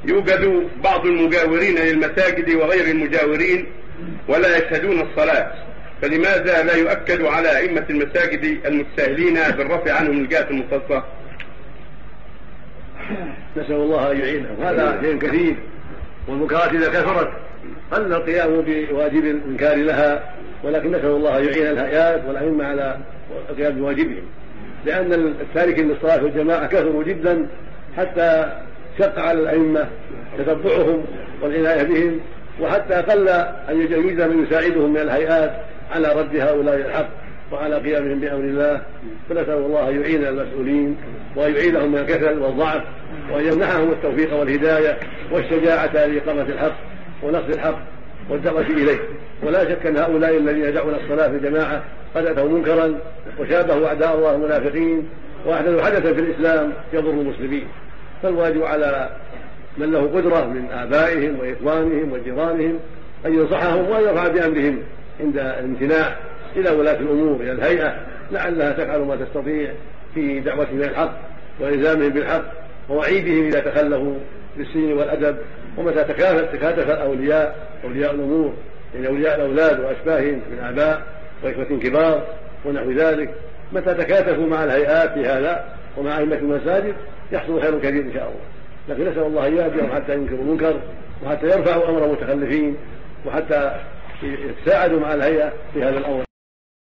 يوجد بعض المجاورين للمساجد وغير المجاورين ولا يشهدون الصلاة، فلماذا لا يؤكد على أئمة المساجد المتساهلين بالرفع عنهم الجهة المختصة؟ نسأل الله أن يعينهم. هذا شيء كثير، والمنكرات إذا كثرت قل القيام بواجب الإنكار لها، ولكن نسأل الله أن يعين الهيئات والأئمة على القيام بواجبهم، لأن التاركين للصلاة والجماعة كثروا جدا حتى شق على الأئمة تتبعهم والعناية بهم، وحتى قل أن يوجد من يساعدهم من الهيئات على رد هؤلاء الحق وعلى قيامهم بأمر الله. فنسأل الله أن يعين المسؤولين وأن يعينهم من الكسل والضعف، وأن يمنحهم التوفيق والهداية والشجاعة لإقامة الحق ونصر الحق والدعوة إليه. ولا شك أن هؤلاء الذين يدعون الصلاة في الجماعة قد أتوا منكرا وشابهوا أعداء الله المنافقين وأحدثوا حدثا في الإسلام يضر المسلمين. فالواجب على من له قدرة من آبائهم وإخوانهم وجيرانهم أن ينصحهم وأن يرفع بأمرهم عند الامتناع إلى ولاة الأمور، إلى الهيئة، لعلها تفعل ما تستطيع في دعوتهم إلى الحق وإلزامهم بالحق ووعيدهم إذا تخلفوا بالسين والأدب. ومتى تكاتف أولياء الأمور من أولياء الأولاد وأشباههم من آباء وإخوة كبار ونحو ذلك، متى تكاتفوا مع الهيئات في هذا ومع أئمة المساجد يحصل خير كثير إن شاء الله. لكن نسأل الله أن يهديهم حتى ينكروا المنكر وحتى يرفعوا أمر المتخلفين وحتى يتساعدوا مع الهيئة في هذا الأمر.